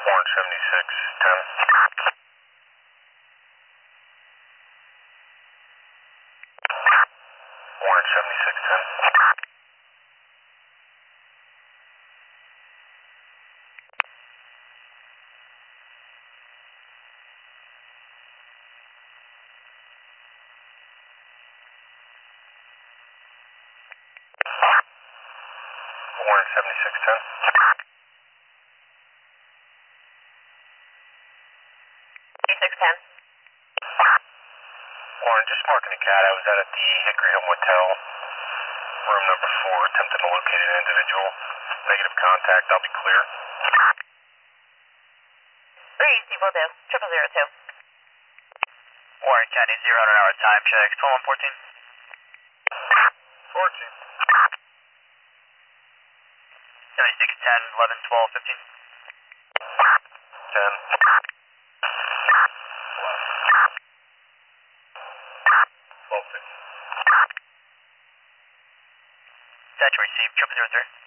Warren 76, 10. Warren 76, 10. Warren 76, 10. 8610. Warren, just marking a cat. I was at a D Hickory Hill Motel, room number 4, attempting to locate an individual. Negative contact, I'll be clear. 3 will do. 0002. Warren County, 0 on an hour time check, 2114. 14. 76, 10, 11, 12, 15. 10. 12, 15. Satch received, 0003.